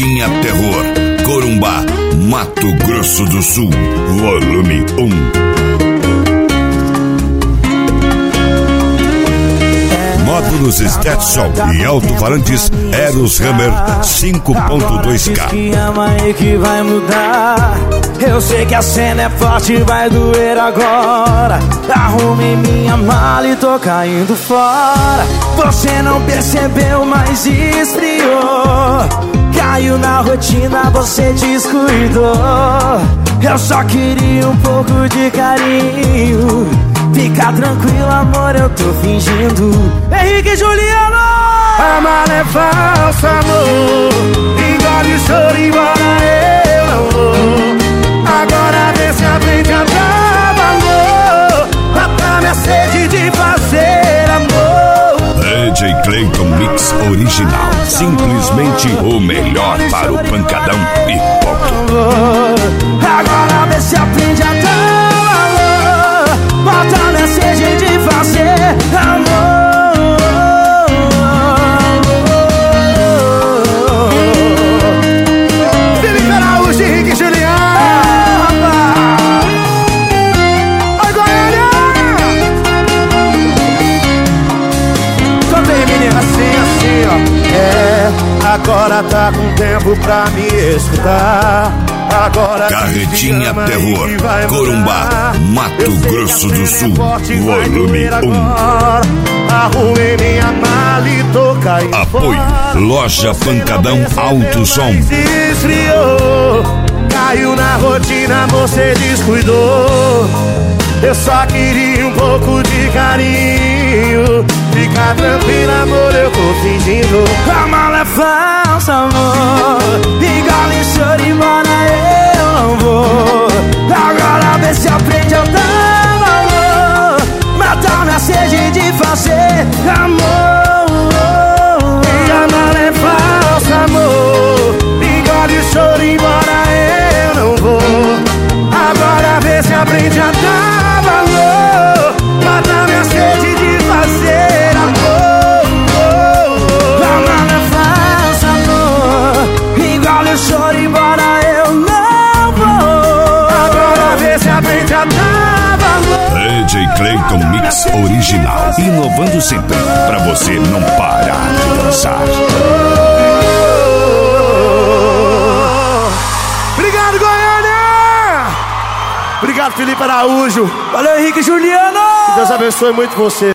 Carretinha Terror, Corumbá, Mato Grosso do Sul, volume 1. Módulos Stetson e alto-falantes Eros Hammer 5.2K. Que ama e que vai mudar. Eu sei que a cena é forte, vai doer agora. Arrumei minha mala e tô caindo fora. Você não percebeu, mas esfriou. Caiu na rotina, você descuidou. Eu só queria um pouco de carinho. Fica tranquilo, amor, eu tô fingindo. Henrique e Juliano! A mala é falsa, amor. Engole o choro, embora eu não vou. Agora vê se aprende a dar valor. Mata minha sede de fazer amor. DJ Clayton Mix Original. Simplesmente o melhor para o pancadão e ponto. Agora vê se aprende a dar valor. Mata minha sede de fazer amor. Felipe Araújo, Henrique e Juliano. Oi, Goiânia. Contei, menina, assim, ó. Agora tá com tempo pra me escutar. Agora Carretinha Terror, Corumbá, Mato Grosso do Sul, volume 1. Arrumei minha mala e tô caindo. Apoio Loja Pancadão Alto Som. Esfriou, caiu na rotina, você descuidou. Eu só queria um pouco de carinho. Fica tranquila, amor, eu tô fingindo. A mala é falsa, amor. Engole o choro, embora eu não vou. Agora vê se aprende a dar valor. Matar minha sede de fazer amor. E a mala é falsa, amor. Engole o choro, embora eu não vou. Agora vê se aprende a dar valor. Matar minha sede de fazer amor. A mala é falsa, amor. Engole o choro, embora eu não vou. Agora vê se aprende a dar valor. DJ Clayton Mix Original. Inovando sempre, pra você não parar de dançar. Obrigado, Goiânia! Obrigado, Felipe Araújo. Valeu, Henrique e Juliano! Que Deus abençoe muito você.